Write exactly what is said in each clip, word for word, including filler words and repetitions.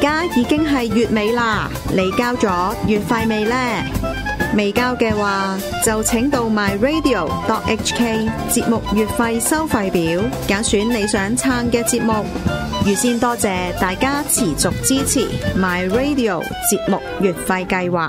家已經係月尾啦，你交咗月費未呢？未交嘅話，就請到 my radio dot h k 節目月費收費表，揀選你想撐嘅節目。預先多謝大家持續支持 my radio 節目月費計劃。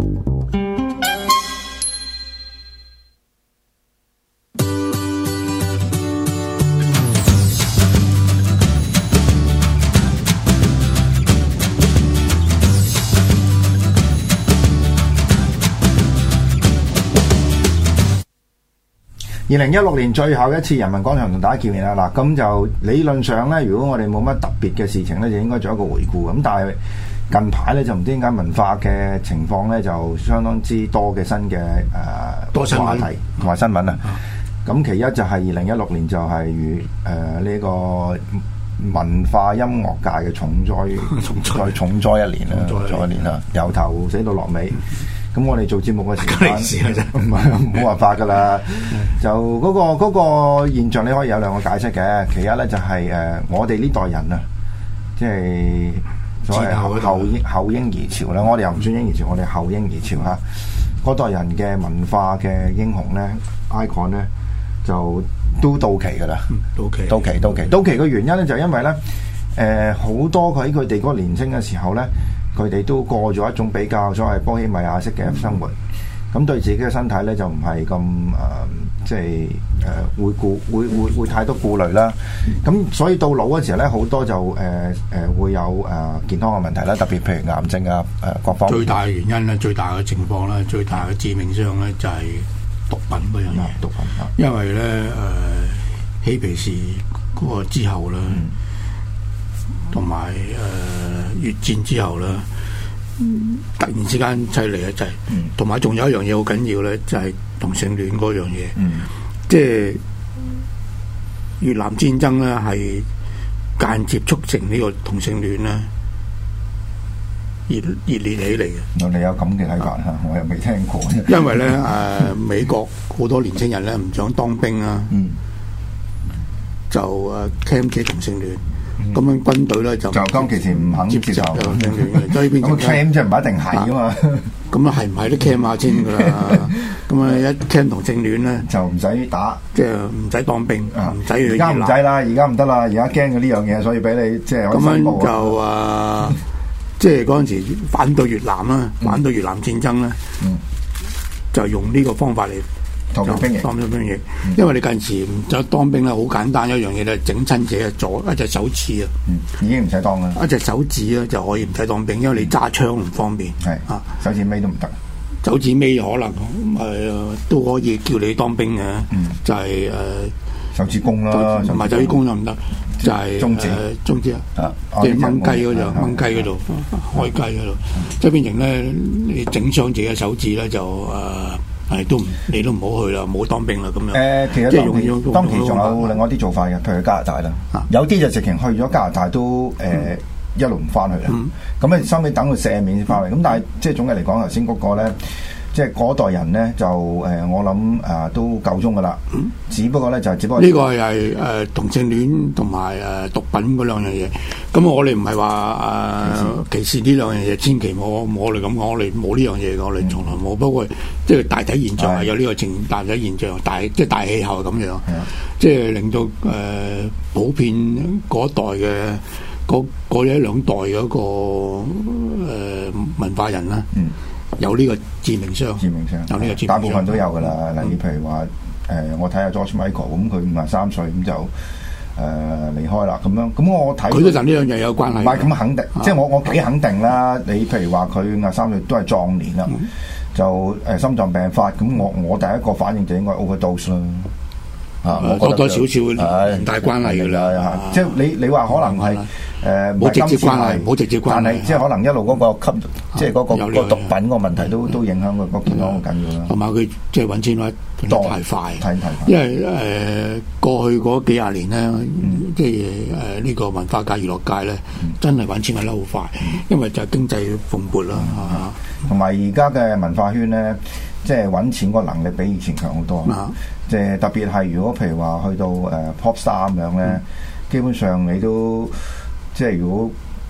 二零一六年最後一次人民廣場同大家見面啦，嗱咁就理論上咧，如果我哋冇乜特別嘅事情咧，就應該做一個回顧。咁但係近排咧就唔知點解文化嘅情況咧就相當之多嘅新嘅誒、呃、 多新話題同埋新聞啊。咁、嗯、其一就係二零一六年就係與誒呢個文化音樂界嘅重災重災重災一年啦，重災一年啦，由頭死到落尾。咁我哋做節目嘅時間唔係冇辦法噶啦，就嗰、嗰個嗰、嗰個現象你可以有兩個解釋嘅。其一咧就係、是、誒、呃、我哋呢代人啊，即係所謂後後嬰後嬰兒潮啦。我哋又唔算嬰兒潮，我哋後嬰兒潮嚇。嗰代人嘅文化嘅英雄咧 icon 咧就都到期噶啦， 到期到期到期到期嘅原因咧就係因為咧誒好多佢喺佢哋嗰個年青嘅時候咧。佢哋都過咗一種比較所謂波希米亞式嘅生活，咁對自己嘅身體咧就唔係咁誒，即係誒、呃、會顧會會會太多顧慮啦。咁所以到老嗰時候咧，好多就誒誒、呃呃、會有誒、呃、健康嘅問題啦，特別譬如癌症啊誒、呃、各方面。 最大嘅原因咧，最大嘅情況咧，最大嘅致命傷咧就係毒品嗰樣嘢。毒品啊！因為咧誒嬉皮士嗰個之後咧。嗯同埋誒越戰之後咧，嗯、突然之間犀利一滯，同埋仲有一樣嘢好緊要咧，就係、是、同性戀嗰樣嘢。嗯、即係越南戰爭咧，係間接促成呢個同性戀咧熱熱烈起嚟嘅。 我哋有咁嘅睇法嚇，我又未聽過。 因為咧誒、呃、美國好多年青人咧唔想當兵啊，嗯、就誒 cam 起同性戀。咁樣軍隊咧就就當其時唔肯接受， 所以變成 cam 即係唔一定係噶嘛。 咁啊係唔係都 cam 下先噶啦？咁啊一 cam 同性戀咧就唔使打，即係唔使當兵，唔使去。 而家唔使啦，而家唔得啦，而家驚嘅呢樣嘢，所以俾你即係咁樣就啊，即係嗰陣時反對越南啦，反對越南戰爭咧，就用呢個方法嚟。 當咗兵役， 當咗兵役，嗯、因為你近時唔就當兵咧，好簡單一樣嘢咧，整親者啊，左一隻手指啊、 嗯，已經唔使當啦， 一隻手指咧就可以唔使當兵，因為你揸槍唔方便，係啊， 手指尾都唔得， 手指尾可能誒、呃、都可以叫你當兵嘅，嗯、就係、是、誒、呃、 手指公啦， 唔係手指公就唔得，就係中指，中指啊，即係掹雞嗰度，掹雞嗰度，開雞嗰度，即係變成咧，你整傷自己嘅手指咧就誒。呃係都唔，你都唔好去啦，唔好當兵啦咁樣。誒、 呃，其實當期當期仲有另外啲做法嘅，譬如加拿大啦，啊、有啲就直情去咗加拿大都誒、呃嗯、一路唔翻去啦。咁咧收尾等佢赦免先翻嚟。咁但係即係總嘅嚟講，頭先嗰個咧。即係嗰代人咧，就誒、呃、我諗誒、呃、都夠鐘噶啦。嗯、只不過咧就只不過呢個係誒同性戀同埋誒毒品嗰兩樣嘢。咁我哋唔係話誒歧視呢兩樣嘢，千祈冇我哋咁講，我哋冇呢樣嘢，我哋從來冇。嗯、不過即係大體現象係有呢個情，的大體現象大即係大氣候係咁樣，的即係令到誒、呃、普遍嗰代嘅嗰嗰一兩代嗰、嗰個、呃、文化人啦。嗯有呢個致命傷， 致命傷，有呢個致命傷，大部分都有噶啦。例如譬如話，誒、呃，我睇下 George Michael，咁佢五十三歲咁就誒離開啦。咁樣，咁我睇佢都同呢樣嘢有關係。 唔係咁肯定，啊、即係我我幾肯定啦。你譬如話佢五十三歲都係壯年啦，嗯、就誒、呃、心臟病發，咁我我第一個反應就應該 overdose 啦。啊，我多多少少唔大關係㗎啦， 即係你你話可能係誒冇直接關係，冇直接關係， 但係即係可能一路嗰個吸，即係嗰個個毒品個問題都都影響佢個健康好緊要啦。同埋佢即係揾錢揾得太快，太快。因為誒過去嗰幾廿年咧，即係誒呢個文化界、娛樂界咧，真係揾錢揾得好快，因為就係經濟蓬勃啦。 同埋而家嘅文化圈咧，即係揾錢個能力比以前強好多。即係特別係如果譬如話去到誒 pop star 咁樣咧，基本上你都即係如果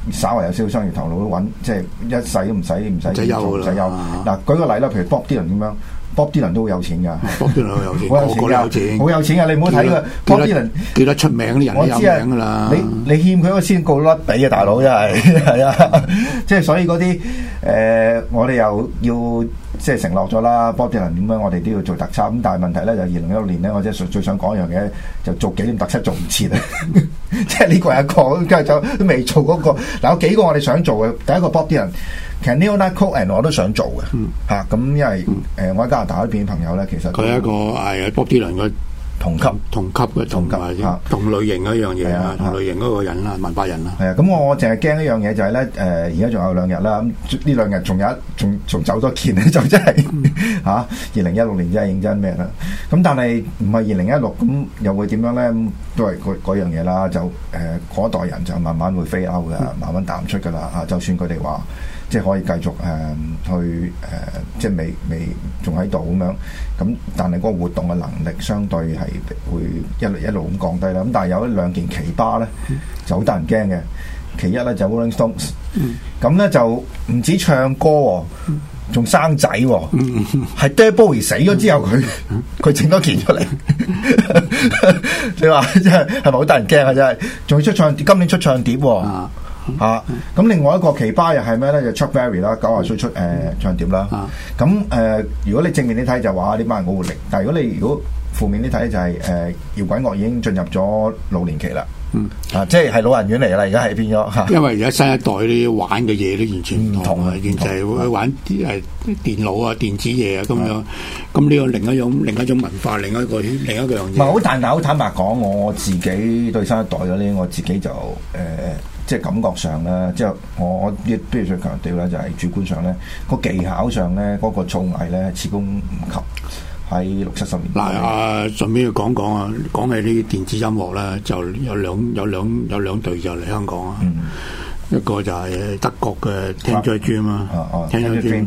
稍為有少少商業頭腦都揾，即係一世都唔使唔使做唔使憂。嗱，舉個例啦，譬如 Bob Dylan 咁樣。Bob Dylan 都好有錢㗎 ，Bob Dylan 好有錢， 好有錢㗎，好有錢㗎！你唔好睇佢 Bob Dylan 叫得出名啲人都有名㗎啦。 你你欠佢個先告甩俾啊，大佬真係係啊！即係所以嗰啲誒，我哋又要即係承諾咗啦。Bob Dylan 點樣，我哋都要做特輯。咁但係問題咧就二零一六年咧，我即係最想講一樣嘢，就做紀念特輯做唔切啊！即係呢個係一個，跟住就都未做嗰個。嗱，有幾個我哋想做嘅，第一個 Bob Dylan。其實 Leonard Cohen 我都想做嘅，嚇咁、嗯啊、因為誒、呃、我喺加拿大嗰邊朋友咧，其實佢係一個係 Bob Dylan 嘅同級同級嘅同級同類型一樣嘢啊，同類型嗰個人啦，文化人啦。 係啊，咁我我淨係驚一樣嘢就係咧誒，而家仲有兩日啦，咁呢兩日仲有一仲仲走多件咧，就真係嚇二零一六年真係認真咩啦？咁但係唔係二零一六咁又會點樣咧？都係嗰樣嘢啦，就誒嗰、呃、代人就慢慢會飛歐嘅，慢慢淡出㗎啦嚇。就算佢哋話。即係可以繼續誒、呃、去誒、呃，即係未未仲喺度咁樣，咁但係嗰個活動嘅能力相對係會一路一路咁降低啦。咁但係有一兩件奇葩咧，就好得人驚嘅。其一咧就 Rolling Stones，咁咧就唔止唱歌喎，仲生仔喎，係 David Bowie 死咗之後佢佢整多件出嚟，你話真係係咪好得人驚啊？真係，仲要出唱，今年出唱碟喎。啊！咁另外一個奇葩又係咩咧？就 Chuck Berry 啦，九十歲出誒、呃、唱碟啦。咁誒、呃，如果你正面啲睇就話呢班人好活力，但係如果你如果負面啲睇就係、是、誒、呃、搖滾樂已經進入咗老年期啦。嗯，啊，即係係老人院嚟噶啦，而家係變咗嚇。因為而家新一代啲玩嘅嘢都完全唔同啊，完全係會玩啲誒電腦啊、電子嘢啊咁樣。咁呢個另一種另一種文化，另一個另一個樣嘢。 唔係好坦白，好坦白講，我自己對新一代嗰啲，我自己就誒。呃即係感覺上咧，即係我我必須最強調咧，就係主觀上咧，個技巧上咧，嗰、那個造詣咧，始終唔及喺六七十年代。嗱啊，順便要講講啊，講起呢啲電子音樂咧，就有兩有兩有兩隊就嚟香港啊。嗯、一個就係德國嘅 Tangerine Dream 啊 Tangerine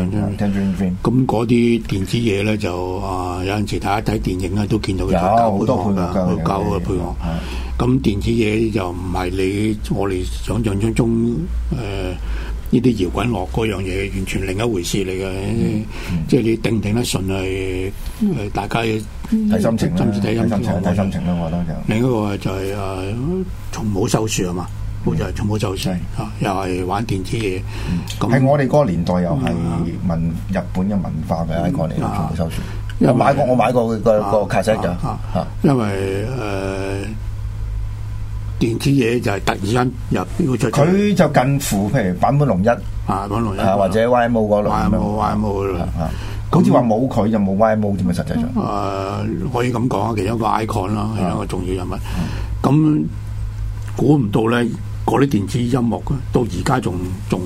Dream 咁嗰啲電子嘢咧就啊，有陣時睇一睇電影咧都見到佢有好多配樂㗎， 搞嘅配樂。咁電子嘢就唔係你我哋想象中中誒呢啲搖滾樂嗰樣嘢，完全另一回事嚟嘅。嗯嗯、即係你頂唔頂得順係誒大家睇心情啦，睇心情睇心情啦，我覺得就。 另一個就係、是、誒、呃、從冇收樹啊嘛，好似係從冇收樹啊，又係玩電子嘢。咁喺、嗯、我哋嗰個年代又係文、嗯、日本嘅文化嘅 icon 嚟嘅，從冇收樹。因為買過我買過個個卡式㗎， 因為誒。呃電子嘢就係突然間入標出， 佢就近乎譬如坂本龍一啊， 坂本龍一或者 Y M O 嗰類 Y M O Y M O 好似話冇佢就冇 Y M O 添啊，實際上誒可以咁講啊，其中一個 icon 啦，係一個重要人物。咁估唔到咧，嗰啲電子音樂到而家仲仲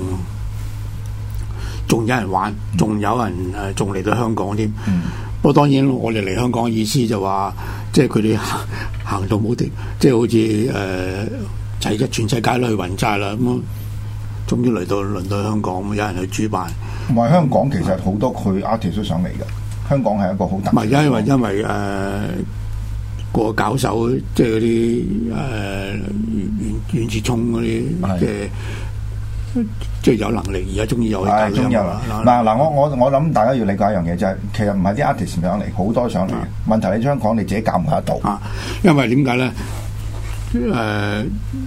仲有人玩，仲有人誒仲嚟到香港添。不過當然，我哋嚟香港嘅意思就話，即係佢哋行行到冇地，即係好似誒，齊、呃、一全世界都去雲寨啦。咁、嗯，終於嚟到輪到香港，有人去主辦。 唔係香港，其實好多佢 artist 都上嚟㗎。香港係一個好特別。 唔係因為因為誒、呃、個搞手，即係嗰啲誒袁袁志聰嗰啲即係。即係有能力，而家中意有去搞音樂啦。 嗱嗱，我我我諗大家要理解一樣嘢，就係其實唔係啲 artist 上嚟，好多上嚟。問題你香港你自己搞唔搞得到？ 啊，因為點解咧？誒、呃，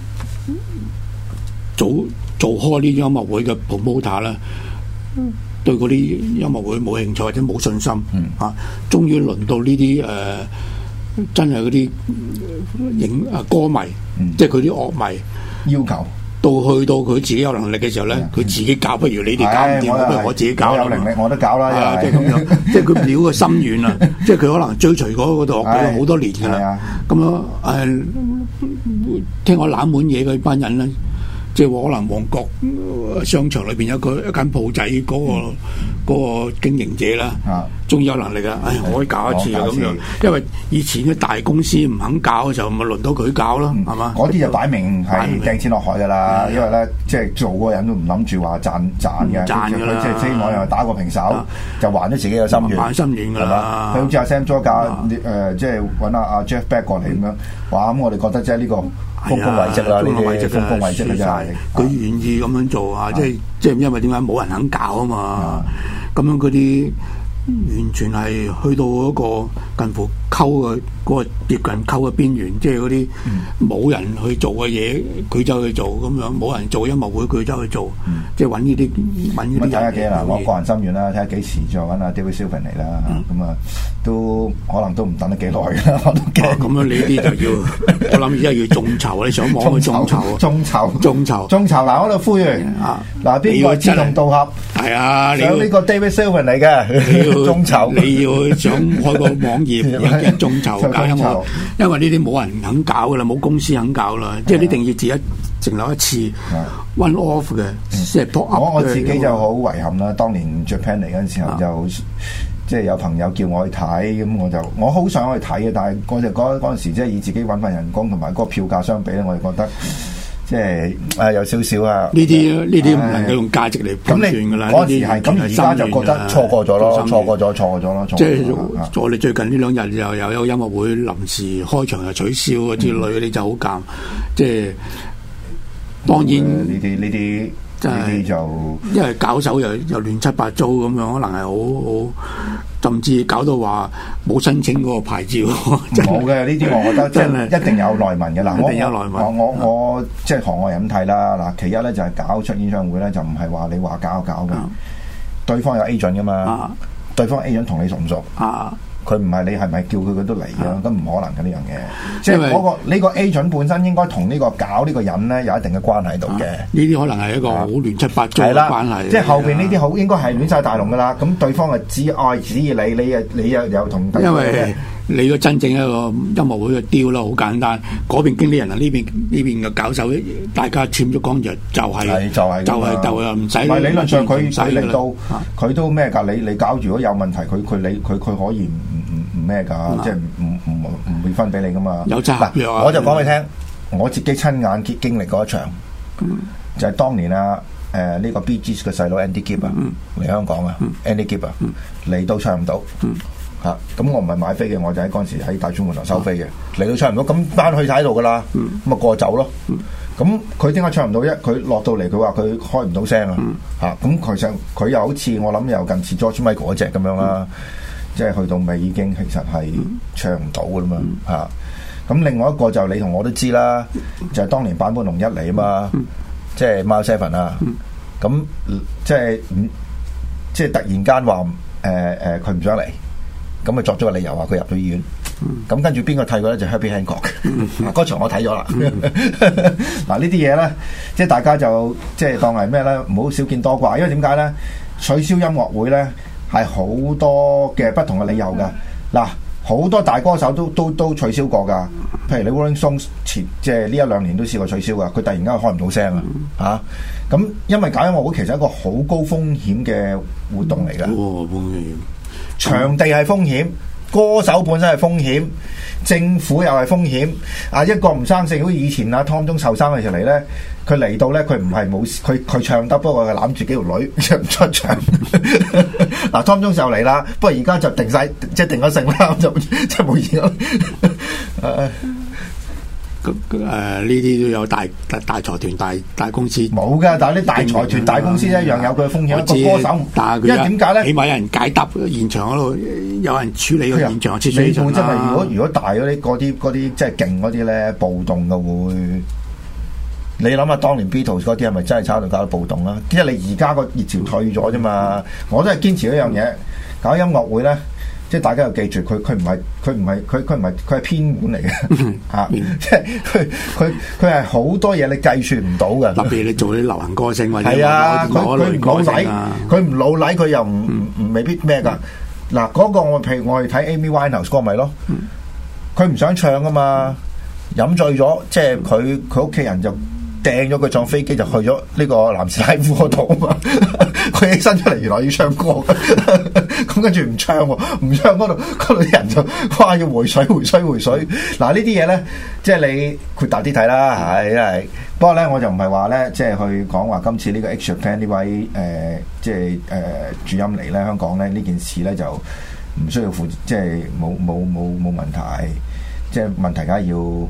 做做開呢啲音樂會嘅 promoter 咧，嗯、對嗰啲音樂會冇興趣或者冇信心。嗯、啊，終於輪到呢啲誒，真係嗰啲影啊歌迷，嗯、即係佢啲樂迷要求。 到去到佢自己有能力嘅時候咧，佢自己搞，不如你哋搞唔掂，不如我自己搞。 我有能力我都搞啦， 即係咁樣，即係佢表個心願啦，即係佢可能追隨嗰個度咗好多年㗎啦。咁樣誒，聽我冷門嘢嗰班人咧，即係可能旺角商場裏邊有個一間鋪仔嗰個嗰個經營者啦，終於有能力啊！唉，我可以搞一次啊咁樣，因為以前嘅大公司唔肯搞就咪輪到佢搞咯，係嘛？ 嗰啲就擺明係掟錢落海㗎啦，因為咧即係做嗰個人都唔諗住話賺賺嘅， 賺㗎啦， 即係希望又打個平手，就還咗自己嘅心願， 還心願㗎啦。 佢好似阿 Sam 咗價誒，即係揾阿阿 Jeff Beck 過嚟咁樣，哇！咁我哋覺得即係呢個。 豐功偉績啦，呢啲豐功偉績嘅真係。 佢願意咁樣做啊，即係即係因為點解冇人肯搞啊嘛？咁樣嗰啲。完全係去到嗰個近乎溝嘅嗰個接近溝嘅邊緣，即係嗰啲冇人去做嘅嘢，佢走去做咁樣，冇人做音樂會，佢走去做，嗯、即係揾呢啲揾呢啲人。 睇下幾嗱，我個人心願啦，睇下幾時再揾阿 David Sylvian 嚟啦，咁啊、嗯、都可能都唔等得幾耐啦，我都驚。咁樣你呢啲就要，我諗而家要眾籌，你上網去眾籌， 眾籌， 眾籌， 眾籌。嗱，我度呼籲，嗱邊個志同道合？係啊，上呢個 David Sylvian 嚟嘅。眾籌， 你要想開個網頁，一眾籌搞音樂，因為呢啲冇人肯搞噶啦，冇公司肯搞啦，即係一定要自己成立一次 one off 嘅，即係 pop up 嘅。 我我自己就好遺憾啦，當年 Japan 嚟嗰陣時候就即係有朋友叫我去睇，咁我就我好想去睇嘅，但係嗰陣嗰嗰陣時即係以自己揾份人工同埋嗰個票價相比咧，我就覺得。即係誒有少少啊！ 呢啲呢啲唔能夠用價值嚟判斷㗎啦。 嗰陣時係咁，而家就覺得錯過咗咯，錯過咗，錯過咗咯。 即係我哋最近呢兩日又又有音樂會臨時開場又取消啊之類，你就好尷。即係當然呢啲呢啲。 真係就因為搞手又又亂七八糟咁樣，可能係好好，甚至搞到話冇申請嗰個牌照。 冇嘅呢啲，我覺得真係一定有內文嘅嗱。 一定有內文。 我我我即係行外人咁睇啦嗱。其一咧就係搞出演唱會咧，就唔係話你話搞搞嘅，對方有 agent 噶嘛，對方 agent 同你熟唔熟？佢唔係你係咪叫佢佢都嚟啊？咁唔可能嘅呢樣嘢，即係嗰個呢個 agent 本身應該同呢個搞呢個人咧有一定嘅關係喺度嘅。 呢啲可能係一個好亂七八糟嘅關係。 即係後邊呢啲好應該係亂晒大龍噶啦。咁對方係只愛指意你，你又你又又同因為你個真正一個音樂會嘅 deal 啦，好簡單。嗰邊經理人啊，呢邊呢邊嘅搞手，大家簽咗光約就係就係就係就係唔使。 唔係理論上佢佢嚟到佢都咩㗎？你你搞如果有問題，佢佢你佢佢可以唔唔唔咩㗎？即係唔唔唔唔會分俾你㗎嘛？ 有責約啊！ 我就講俾你聽，我自己親眼經經歷過一場，就係當年啊誒呢個 Bee Gees 嘅細佬 Andy Gibb 啊嚟香港啊 Andy Gibb 啊嚟到唱唔到。嚇！咁、啊、我唔係買飛嘅，我就喺嗰陣時喺大中門頭收飛嘅，嚟到唱唔到，咁翻去睇度噶啦，咁啊過走咯。咁佢點解唱唔到？一佢落到嚟，佢話佢開唔到聲啊！嚇！咁其實佢又好似我諗又近似 George Michael 嗰隻咁樣啦，即係去到尾已經其實係唱唔到噶啦嘛嚇！咁、啊、另外一個就你同我都知啦，就係、是、當年坂本龍一嚟啊嘛，即係 Miles Seven 啊，咁即係即係突然間話誒誒佢唔想嚟。咁咪作咗個理由話佢入咗醫院，咁、嗯、跟住邊個替佢咧就 Herbie Hancock，嗰、嗯、場我睇咗啦。嗱呢啲嘢咧，即係大家就即係當係咩咧？唔好少見多怪，因為點解咧？取消音樂會咧係好多嘅不同嘅理由噶。嗱，好多大歌手都都都取消過噶，譬如你 Rolling Stones 前即係呢一兩年都試過取消噶，佢突然間開唔到聲、嗯、啊嚇！咁因為搞音樂會其實係一個好高風險嘅活動嚟噶。 哦，風險。 場地係風險，歌手本身係風險，政府又係風險。啊，一個唔生性，好似以前啊湯中受生嘅時候嚟咧，佢嚟到咧，佢唔係冇，佢佢唱得，不過佢攬住幾條女唔出場。嗱，湯中就嚟啦，不過而家就定晒，即係定咗性啦，就即係冇嘢咯。 咁誒呢啲都有大大大財團、大大公司冇㗎，但係啲大財團、大公司一樣有佢嘅風險。一個歌手， 但係因為點解咧？ 起碼有人解答現場嗰度，有人處理個現場。你本真係如果如果大嗰啲嗰啲嗰啲即係勁嗰啲咧，暴動嘅會。你諗下，當年 Beatles 嗰啲係咪真係炒到搞到暴動啦？因為你而家個熱潮退咗啫嘛。我都係堅持一樣嘢，搞音樂會咧。即係大家要記住，佢佢唔係佢唔係佢佢唔係佢係偏門嚟嘅嚇，即係佢佢佢係好多嘢你計算唔到嘅。特別你做啲流行歌星或者係啊，佢佢唔老禮，佢唔老禮，佢又唔唔未必咩㗎。嗱嗰個我譬如我哋睇 Amy Winehouse 嗰個咪咯，佢唔想唱啊嘛，飲醉咗，即係佢佢屋企人就掟咗佢撞飛機就去咗呢個南斯拉夫嗰度啊嘛，佢起身出嚟原來要唱歌，咁跟住唔唱喎，唔唱嗰度嗰度啲人就哇要回水回水回水，嗱呢啲嘢咧，即係你闊大啲睇啦，係因為不過咧我就唔係話咧，即係去講話今次呢個 X Japan 呢位誒、呃、即係誒、呃、主音嚟咧香港咧呢件事咧就唔需要負，即係冇冇冇冇問題，即係問題梗係要。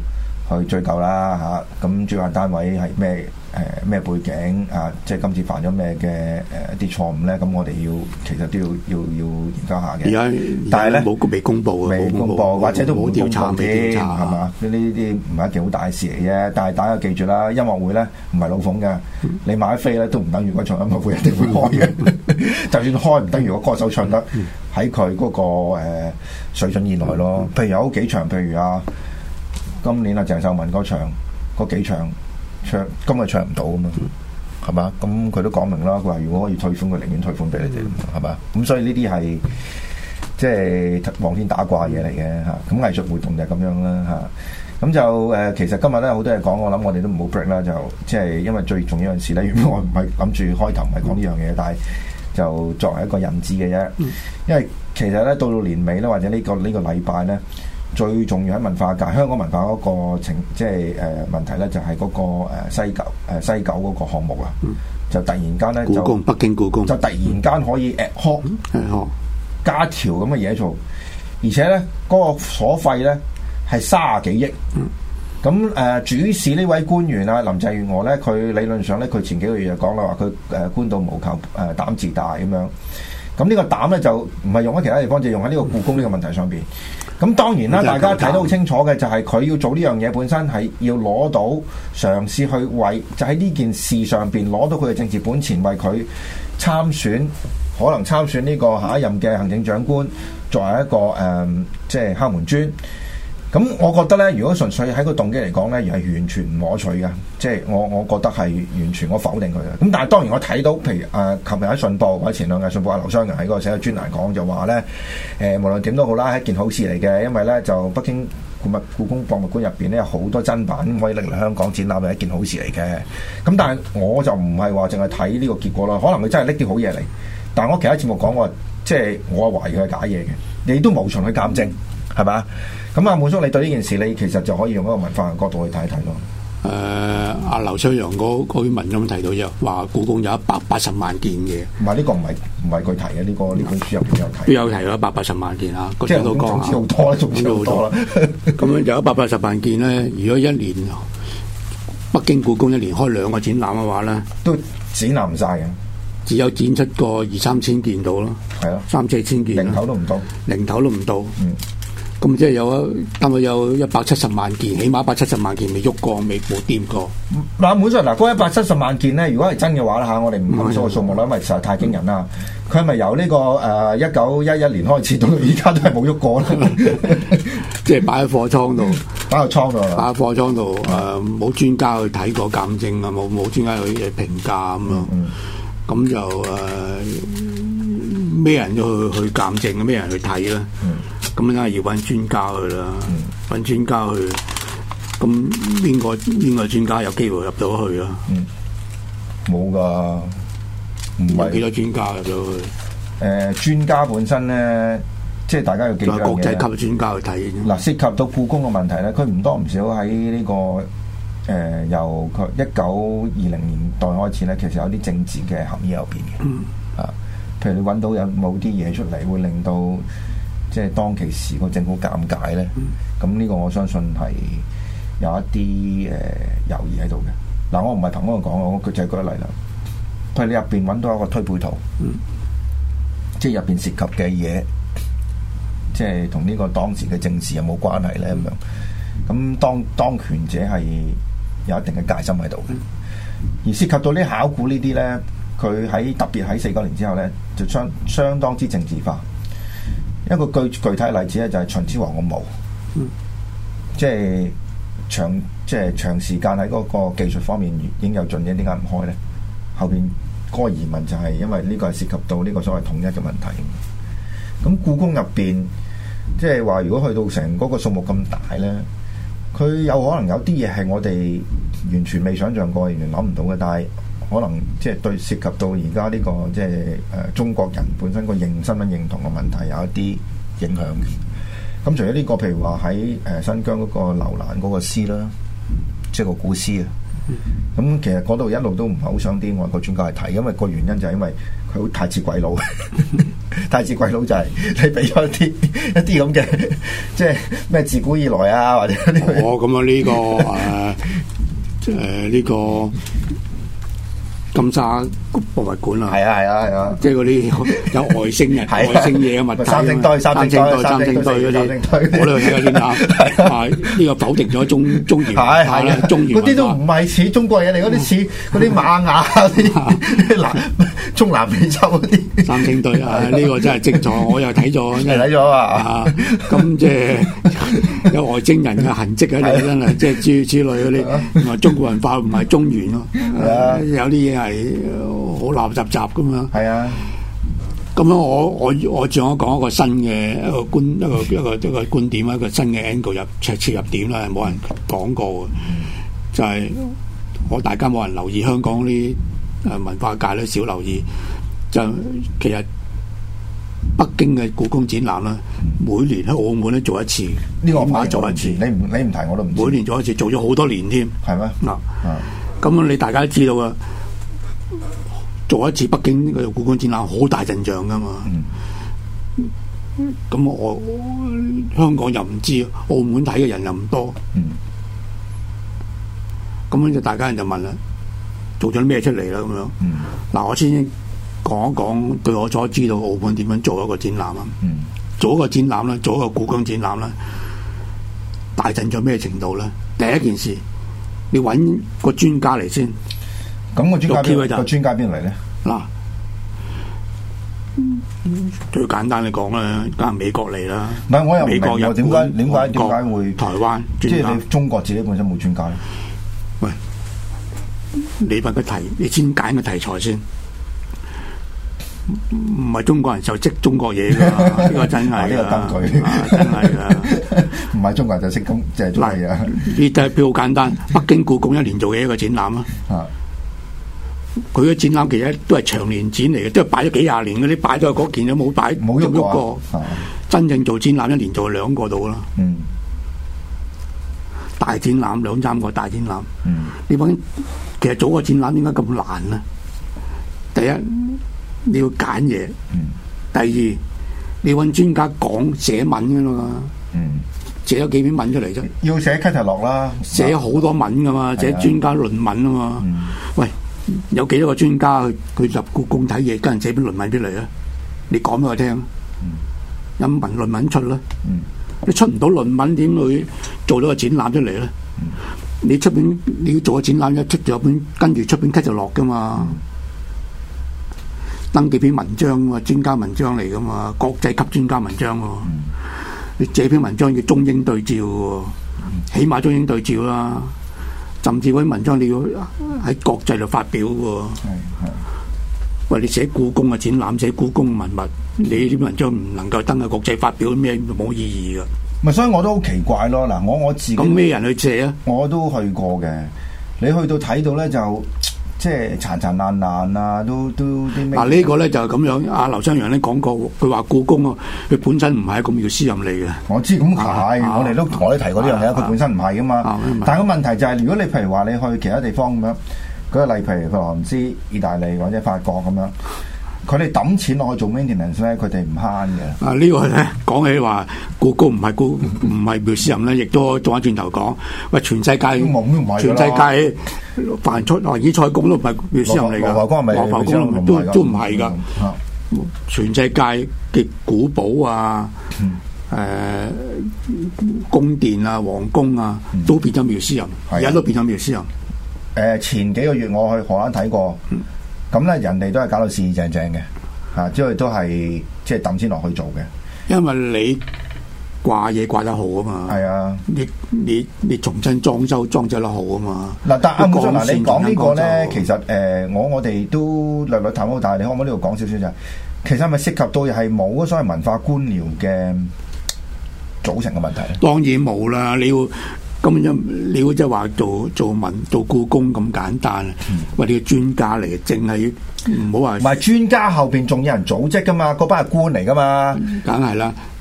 去追究啦嚇。咁主辦單位係咩誒咩背景啊？即係今次犯咗咩嘅誒一啲錯誤咧？咁我哋要其實都要要要研究下嘅。 而家但係咧冇未公佈未公佈或者都冇調查添， 係嘛？呢啲唔係一件好大事嚟啫。但係大家記住啦，音樂會咧唔係老馮嘅，嗯、你買飛咧都唔等於嗰場音樂會一定會開嘅。就算開唔等於個歌手唱得喺佢嗰個誒水準以內咯。譬如有幾場，譬如啊，今年啊鄭秀文嗰場嗰幾場唱，今日唱唔到啊嘛，係嘛？咁佢都講明啦，佢話如果可以退款，佢寧願退款俾你哋，係嘛？咁所以呢啲係即係望天打卦嘢嚟嘅嚇。咁藝術活動就係咁樣啦嚇。咁就誒、呃，其實今日咧好多嘢講，我諗我哋都唔好 break 啦，就即係因為最重要嘅事咧，原本我唔係諗住開頭唔係講呢樣嘢，但係就作為一個引子嘅啫。因為其實咧到到年尾咧，或者呢、呢個呢、呢個禮拜咧，最重要喺文化界，香港文化嗰個情，即係誒、呃、問題咧，就係、係、嗰、嗰個、呃、西九誒、呃、西九嗰個項目啊，嗯、就突然間咧就故宮北京故宮就突然間可以 ad hoc 加條咁嘅嘢做，而且咧嗰、嗰個所費咧係三十幾億。咁誒、呃、主事呢位官員啊，林鄭月娥咧，佢理論上咧，佢前幾個月就講啦，話佢誒官到無求誒、呃、膽自大咁樣。咁呢個膽咧就唔係用喺其他地方，就用喺呢個故宮呢個問題上邊。咁當然啦，大家睇得好清楚嘅就係佢要做呢樣嘢本身係要攞到嘗試去為就喺呢件事上邊攞到佢嘅政治本錢，為佢參選可能參選呢個下一任嘅行政長官，作為一個誒、呃、即係敲門磚。咁我覺得咧，如果純粹喺個動機嚟講咧，而係完全唔可取嘅，即係我我覺得係完全我否定佢嘅。咁但係當然我睇到，譬如誒，琴日喺信報或者前兩日信報阿劉湘仁喺嗰個寫嘅專欄講就話咧，誒、呃、無論點都好啦，係一件好事嚟嘅，因為咧就北京故物故宮博物館入邊咧有好多珍品可以拎嚟香港展覽，係一件好事嚟嘅。咁但係我就唔係話淨係睇呢個結果咯，可能佢真係拎啲好嘢嚟。但係我其他節目講我即係我懷疑佢係假嘢嘅，你都無從去鑑證，係咪？咁啊，滿叔，你對呢件事，你其實就可以用一個文化嘅角度去睇一睇咯。 誒、呃，阿劉湘陽嗰嗰篇文章提到就話，故宮有一百八十萬件嘅。唔係呢個唔係唔係佢提嘅，呢、這個呢本書入邊有提。都有提咗一百八十萬件啊，即係都講下。好多啦，總之好多啦。咁樣有一百八十萬件咧，如果一年北京故宮一年開兩個展覽嘅話咧，都展覽唔晒嘅，只有展出個二三千件到咯。係咯，三四千件，零頭都唔到，零頭都唔到。嗯。咁即係有大概有一百七十萬件，起碼一百七十萬件未喐過，未冇掂過。嗱，本上嗱，嗰一百七十萬件咧，如果係真嘅話啦嚇，我哋唔講數個數目啦，因為實在太驚人啦。佢係咪由呢、這個誒一九一一年開始到到而家都係冇喐過咧？即係擺喺貨倉度，擺喺倉度，擺喺貨倉度誒，冇、呃、專家去睇過鑑證啊，冇冇專家去評價咁樣。咁、嗯、就誒咩、呃、人都去去鑑證，咩人去睇啦？咁梗係要揾專家去啦，揾、嗯、專家去。咁邊個邊個專家有機會入到去啊？冇噶、嗯，唔係幾多專家入到去。誒、呃，專家本身咧，即係大家要記住國際級專家去睇。嗱，涉及到故宮嘅問題咧，佢唔多唔少喺呢、這個誒、呃，由佢一九二零年代開始咧，其實有啲政治嘅含義入邊嘅。嗯、啊，譬如你揾到有冇啲嘢出嚟，會令到。即係當其時個政府尷尬咧，咁呢、嗯、個我相信係有一啲誒猶豫喺度嘅。嗱、呃，我唔係憑嗰個講，我佢就係舉例啦。譬如你入邊揾到一個推背圖，嗯、即係入邊涉及嘅嘢，即係同呢個當時嘅政治有冇關係咧咁樣。咁當當權者係有一定嘅戒心喺度嘅，而涉及到呢考古呢啲咧，佢喺特別喺四九年之後咧，就相相當之政治化。一個具具體例子咧，就係秦始皇個墓，嗯、即係長即係長時間喺嗰個技術方面已經有進展，點解唔開咧？後邊嗰個疑問就係因為呢個係涉及到呢個所謂統一嘅問題。咁故宮入邊，即係話如果去到成嗰個數目咁大咧，佢有可能有啲嘢係我哋完全未想象過，完全諗唔到嘅，但係。可能即係對涉及到而家呢個即係誒、呃、中國人本身個認身份認同嘅問題有一啲影響嘅。咁除咗呢個，譬如話喺誒新疆嗰個樓蘭嗰個詩啦，即係個古詩啊。咁其實嗰度一路都唔係好想啲外國專家去睇，因為個原因就係因為佢好太似鬼佬。 太子鬼佬就係你俾咗一啲一啲咁嘅，即係咩自古以來啊，或者呢、這個？ 哦，咁啊呢個誒誒呢個。金沙博物館啊， 係啊係啊係啊， 即係嗰啲有外星人、外星嘢嘅物體， 三星堆、三星堆、三星堆嗰啲， 我哋睇下先啊。啊，呢個否定咗中中原係係啦，中原嗰啲都唔係似中國嘢嚟，嗰啲似嗰啲瑪雅嗰啲南中南美洲嗰啲。 三星堆啊，呢個真係精彩，我又睇咗， 真係睇咗啊！ 咁即係有外星人嘅痕跡喺度，真係即係諸如此類嗰啲，唔係中國文化，唔係中原咯。有啲嘢係好垃雜雜噶嘛。係啊。咁樣我我我仲有講一個新嘅一個觀一個一個一個觀點，一個新嘅 angle 入切切入點啦，冇人講過嘅，就係我大家冇人留意香港啲誒文化界咧，少留意。就其實北京嘅故宮展覽啦，每年喺澳門咧做一次， 呢個我做一次。 你唔你唔提我都唔知。 每年做一次，做咗好多年添。 係咩？ 嗱，咁你大家都知道啊，做一次北京嘅故宮展覽好大陣仗噶嘛。咁、嗯、我，我香港又唔知，澳門睇嘅人又唔多。咁樣就大家人就問啦，做咗啲咩出嚟啦？咁樣。嗱、嗯，我先講一講，據我所知道，澳門點樣做一個展覽啊？嗯、做一個展覽啦，做一個故宮展覽啦，大陣仗咩程度咧？第一件事，你揾個專家嚟先。 咁個專家邊個專家邊嚟咧？ 嗱，最簡單嚟講咧，梗係美國嚟啦。 唔係，我又唔明美國、日點解點解點解會台灣？ 即係你中國自己本身冇專家咧？ 喂，你問個題，你先揀個題材先。唔係中國人就識中國嘢噶，呢個真係呢個根據， 真係噶。 唔係中國人就識咁即係做嘢啊！ 呢啲表好簡單，北京故宮一年做嘅一個展覽啊。佢嘅展覽其實都係長年展嚟嘅，都係擺咗幾廿年嗰啲，擺咗嗰件都冇擺冇喐過。真正做展覽一年做兩個度啦。嗯，大展覽兩三個大展覽。嗯，你講其實做個展覽點解咁難呢？第一，你要揀嘢。嗯。第二，你揾專家講寫文噶嘛。嗯。寫咗幾篇文出嚟啫。 要寫 catalog 啦。 寫好多文噶嘛，寫專家論文啊嘛。嗯。喂，有幾多個專家去去入故宮睇嘢，跟人寫篇論文出嚟啊？你講俾我聽。嗯。有文論文出啦。嗯。你出唔到論文，點去做到個展覽出嚟咧？嗯。你出邊你要做個展覽，一出咗本，跟住出邊 catalog 噶嘛。嗯。登幾篇文章啊，專家文章嚟噶嘛，國際級專家文章喎。嗯、你這篇文章要中英對照喎，嗯、起碼中英對照啦。甚至嗰啲文章你要喺國際度發表喎。喂，你寫故宮嘅展覽，寫故宮文物，你啲文章唔能夠登喺國際發表，咩冇意義噶。 咪所以我都好奇怪咯。嗱，我我自己咁咩人去寫啊？ 我都去過嘅。你去到睇到咧就。即係殘殘爛爛啊，都都啲咩？嗱， 呢個咧就係咁樣。阿劉湘陽咧講過，佢話故宮啊，佢本身唔係一個廟私任嚟嘅。 我知咁係，我哋都我哋提過呢樣嘢，佢本身唔係噶嘛。但係個問題就係，如果你譬如話你去其他地方咁樣，舉個例，譬如俄羅斯、意大利或者法國咁樣，佢哋抌錢落去做 maintenance 咧，佢哋唔慳嘅。啊， 呢個咧講起話故宮唔係故唔係廟私任咧，亦都轉翻轉頭講，喂，全世界全世界。凡出華爾賽宮都唔係廟私人嚟㗎，羅浮宮係咪？都都唔係㗎。嗯、全世界嘅古堡啊、誒、嗯呃、宮殿啊、皇宮啊，都變咗廟私人。而家、嗯、都變咗廟私人。誒、 呃，前幾個月我去荷蘭睇過，咁咧、嗯、人哋都係搞到四四正正嘅，嚇，即係都係即係抌錢落去做嘅。 因為你掛嘢掛得好啊嘛，係啊，你你你重新裝修裝修得好啊嘛。嗱， 但啱啱嗱，你講呢個咧，其實誒、呃，我我哋都略略探討，但係你可唔可以呢度講少少就係，其實係咪涉及到係冇所謂文化官僚嘅組成嘅問題咧？ 當然冇啦，你要咁樣，你要即係話做做文做故宮咁簡單，喂、嗯，你要專家嚟，淨係唔好話。 唔係專家後邊仲有人組織噶嘛，嗰班係官嚟噶嘛， 梗係啦。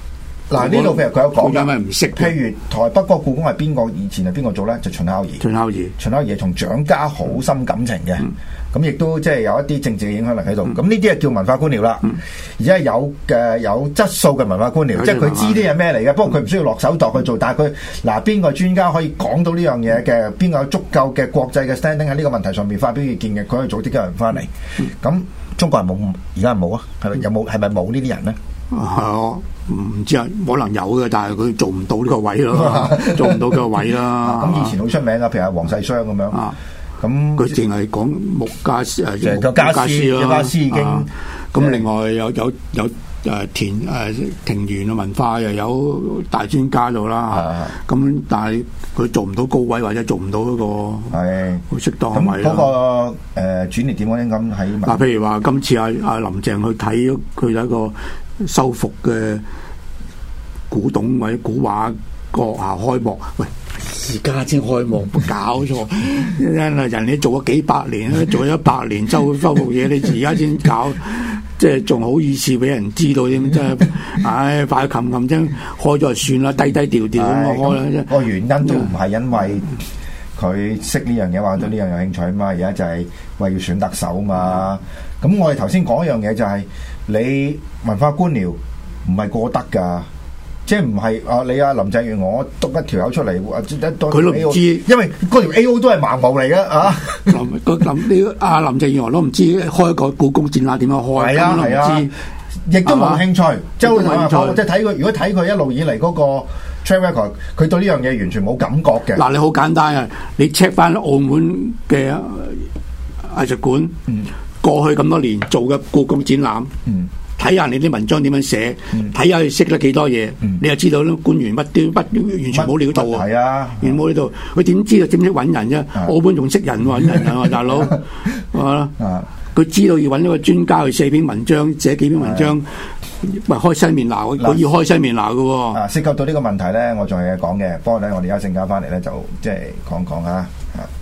嗱呢度譬如佢有講因為唔識。 譬如台北個故宮係邊個？以前係邊個做咧？就秦孝儀。 秦孝儀， 秦孝儀同蔣家好深感情嘅，咁亦、嗯、都即係有一啲政治嘅影響力喺度。咁呢啲係叫文化官僚啦，嗯、而家有嘅有質素嘅文化官僚，即係佢知啲係咩嚟嘅。不過佢唔需要落手度去做，但係佢嗱邊個專家可以講到呢樣嘢嘅？邊個有足夠嘅國際嘅 standing 喺呢個問題上面發表意見嘅？佢可以組織啲人翻嚟。咁、嗯、中國人冇，而家冇啊？係咪有冇？係咪冇呢啲人咧？ 係啊，唔知啊，可能有嘅，但係佢做唔到呢個位咯，做唔到個位啦。 咁以前好出名啊，譬如阿黃世襄咁樣。咁佢淨係講木家誒， 個家私，個家私已經。 咁另外有有有誒田誒庭園嘅文化又有大專家度啦。咁但係佢做唔到高位或者做唔到嗰個係好適當嘅位啦。 咁嗰個誒轉捩點嗰啲咁喺嗱，譬如話今次阿阿林鄭去睇佢有一個修復嘅古董或者古畫閣下開幕，喂，而家先開幕，冇搞錯。因為人哋做咗幾百年，做咗一百年修修復嘢，你而家先搞，即係仲好意思俾人知道添，真係，唉，快冚冚聲開咗就算啦，低低調調咁開啦。 個原因都唔係因為佢識呢樣嘢或者呢樣有興趣嘛，而家就係為要選特首嘛。咁我哋頭先講一樣嘢就係、是、你文化官僚唔係過得㗎。即係唔係啊？你啊林鄭月娥督一條友出嚟， 佢都唔知， 因為嗰條 A O 都係盲毛嚟嘅啊！ 林林阿林鄭月娥都唔知開個故宮展覽點樣開， 係啊係啊，亦都冇興趣。即係即係睇佢，如果睇佢一路以嚟嗰個 track record，佢對呢樣嘢完全冇感覺嘅。 嗱，你好簡單啊！你 check 翻澳門嘅藝術館，嗯、過去咁多年做嘅故宮展覽。嗯睇下你啲文章點樣寫，睇下佢識得幾多嘢，嗯、你就知道咧官員乜都不完全冇料到喎。係啊，完全冇料到。佢點知道點識揾人啫？啊、澳門仲識人揾人啊，大佬係嘛？佢知道要揾一個專家去寫篇文章，寫幾篇文章，咪、啊、開西面鬧，佢要開西面鬧嘅喎。啊， 涉及到呢個問題咧，我仲有嘢講嘅。不過咧，我哋而家陣間翻嚟咧，就即係講講啊。